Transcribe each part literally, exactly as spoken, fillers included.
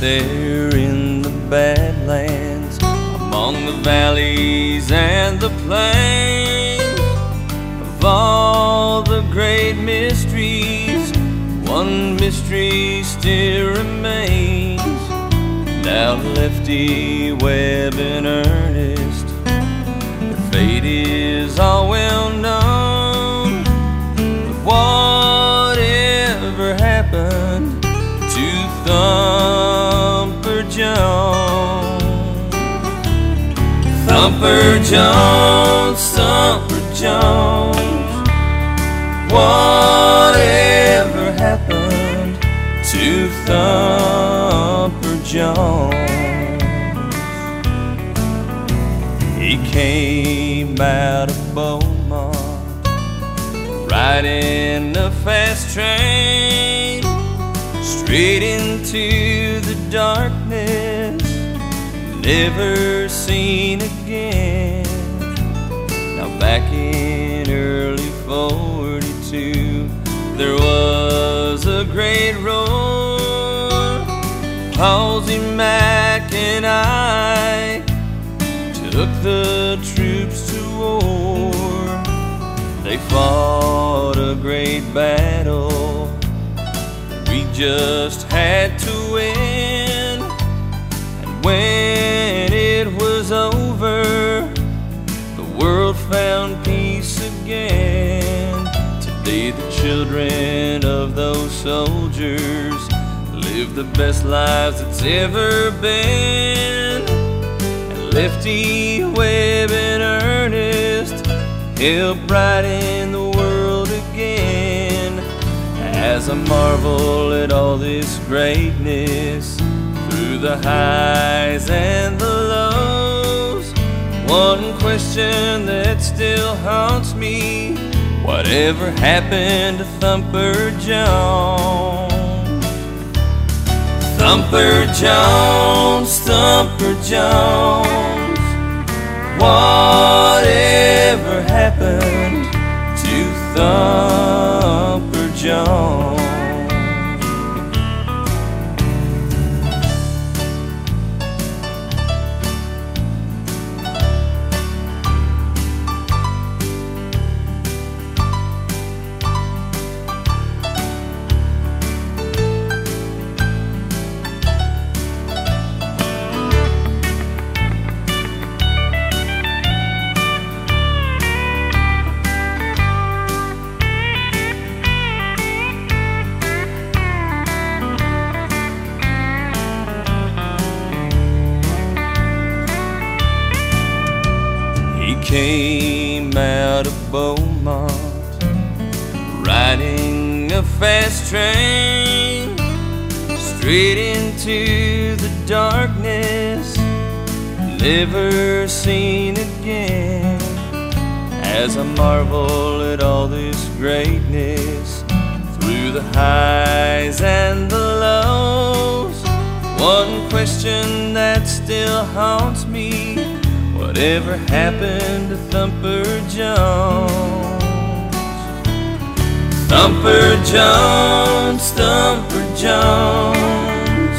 there in the Badlands, among the valleys and the plains. Of all the great mysteries, one mystery still remains. Now Lefty, Webb, and Ernest, their fate is all well known. But whatever happened to Thumper Jones? Thumper Jones, Thumper Jones, whatever happened to Thumper Jones? He came out of Beaumont, riding a fast train, straight into the darkness, never seen again. Now back in early forty-two, there was a great roar. Halsey, Mack, and I took the troops to war. They fought a great battle, we just had to win. And when it was over, the world found peace again. Today the children of those soldiers live the best lives that's ever been. And Lefty, Webb, and Ernest help brighten the world again. As I marvel at all this greatness, through the highs and the lows, one question that still haunts me: whatever happened to Thumper Jones? Thumper Jones, Thumper Jones, whatever happened to Thumper Jones? Came out of Beaumont, riding a fast train, straight into the darkness, never seen again. As I marvel at all this greatness, through the highs and the lows, one question that still haunts me: whatever happened to Thumper Jones? Thumper Jones, Thumper Jones,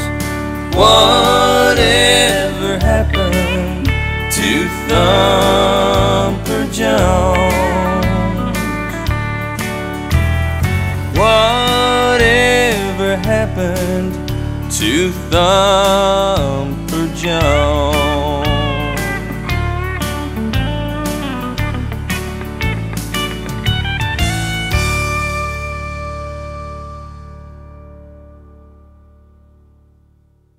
whatever happened to Thumper Jones? Whatever happened to Thumper Jones?